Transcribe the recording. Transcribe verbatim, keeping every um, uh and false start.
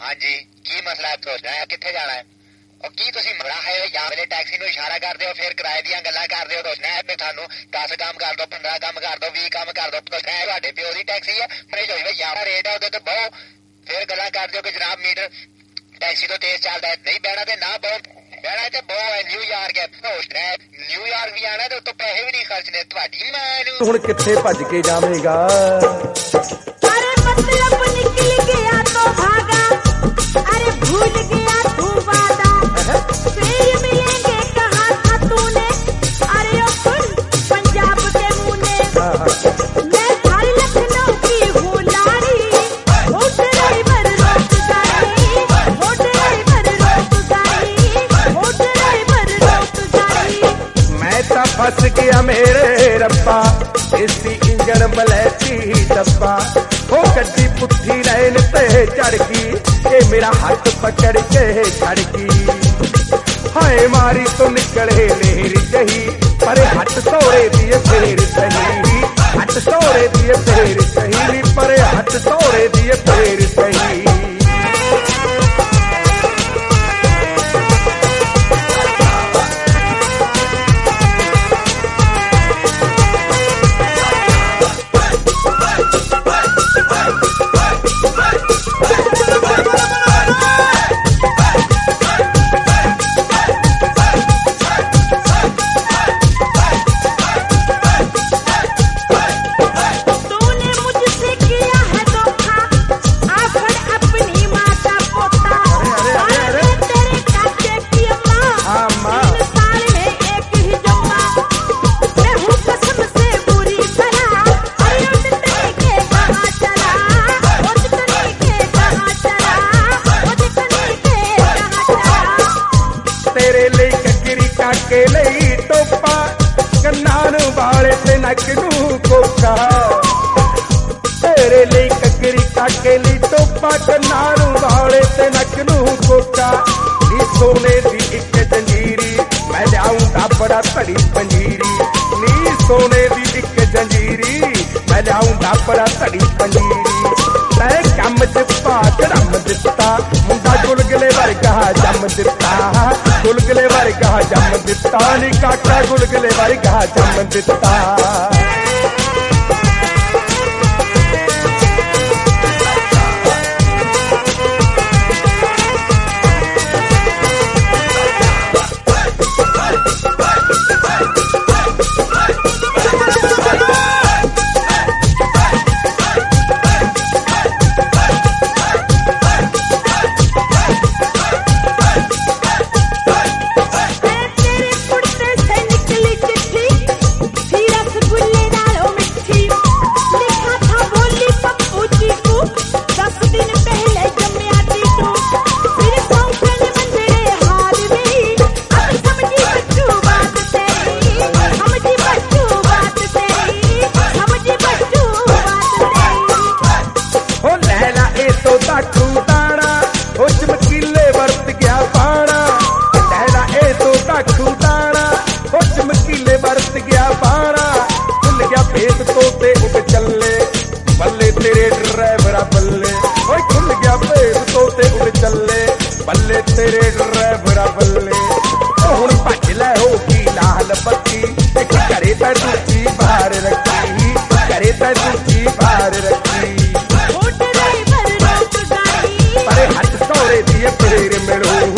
हाँ जी की मसला है, कितने जाना है और की तुसी मरा है या वेले टैक्सी ਨੂੰ ਇਸ਼ਾਰਾ ਕਰਦੇ ਹੋ ਫਿਰ ਕਿਰਾਏ ਦੀਆਂ ਗੱਲਾਂ ਕਰਦੇ ਹੋ ਦੋਸਤ ਨੇ ਤੁਹਾਨੂੰ दस ਕੰਮ ਕਰ ਦੋ पंद्रह ਕੰਮ ਕਰ ਦੋ बीस ਕੰਮ ਕਰ ਦੋ ਤੁਸੀਂ ਤੁਹਾਡੇ ਪਿਓ ਦੀ ਟੈਕਸੀ ਹੈ ਫਿਰ ਜੋ ਵੀ ਯਾਰ ਰੇਟ ਹੈ ਉਹਦੇ ਤੇ ਬਹੁ ਫਿਰ ਗੱਲਾਂ ਕਰਦੇ ਹੋ ਕਿ ਜਨਾਬ ਮੀਟਰ ਟੈਕਸੀ ਤੋਂ ਤੇਜ਼ ਚੱਲਦਾ ਹੈ ਨਹੀਂ ਬਹਿਣਾ ਤੇ ਨਾ ਬਹੁ ਬਹਿਣਾ ਤੇ ਬਹੁ ਹੈ ਨਿਊਯਾਰਕ ਹੈ ਦੋਸਤ ਹੈ ਨਿਊਯਾਰਕ ਵੀ ਆਣਾ ਤੇ ਉਤੋਂ ਪੈਸੇ ਵੀ ਨਹੀਂ ਖਰਚਣੇ ਤੁਹਾਡੀ ਮਾਂ ਨੂੰ ਹੁਣ ਕਿੱਥੇ ਭੱਜ ਕੇ ਜਾਵੇਂਗਾ अरे मतलब निकल गया तो भागा अरे भूल गया तू वादा फिर मिलेंगे कहा था तूने अरे ओ सुन पंजाब के मुन्ने मैं थारी लखनऊ की हूँ लाड़ी हो ड्राइवर रोक गाड़ी हो ड्राइवर रोक गाड़ी हो ड्राइवर रोक गाड़ी मैं तो फंस गया मेरे रब्बा इसी इंजन बलैती डब्बा हो गड्डी पुट्ठी रैन ते चढ़ गई ये मेरा हाथ पकड़ के छड़ गई हाय मारी तो निकले लेहरी जही पर हट सोरे दिए फेर सही हट सोरे दिए फेर सही पर हट सोरे दिए फेर सही के ਲਈ ਟੋਪਾ ਕੰਨਾਂ ਨੂੰ ਵਾਲੇ ਤੇ ਨੱਕ ਨੂੰ ਕੋਕਾ ਤੇਰੇ ਲਈ ਕੱਕਰੀ ਕਾਕੇ ਲਈ ਟੋਪਾ ਕੰਨਾਂ ਨੂੰ ਵਾਲੇ ਤੇ ਨੱਕ ਨੂੰ ਕੋਕਾ ਨੀ ਸੋਨੇ ਦੀ ਇੱਕ ਜੰਜੀਰੀ ਮੈਂ ਲਿਆਉਂਦਾ ਬੜਾ ਧੜੀ ਪੰਜੀਰੀ ਨੀ ਸੋਨੇ ਦੀ ਇੱਕ ਜੰਜੀਰੀ ਮੈਂ ਲਿਆਉਂਦਾ ਬੜਾ ਧੜੀ ਪੰਜੀਰੀ ਤੈ ਕੰਮ ਚ ਪਾ ਧਰਮ ਦਿੱਤਾ ਮੁੰਡਾ ਗੁਲਗਲੇ ਵਰਗਾ ਜੰਮ ਦਿੱਤਾ ਗੁਲਗਲੇ ਵਰਗਾ ਜੰਮ ਦਿੱਤਾ ਨੀ ਕਾਕਾ ਗੁਲਗਲੇ ਵਰਗਾ ਜੰਮ ਦਿੱਤਾ बल्ले तेरे ड्राइवरा बल्ले हुण भज लै हो की लाल बत्ती घरे ते दूजी बाहर रखी घरे ते दूजी बाहर रखी पर हट सौरे दी फेर मिलो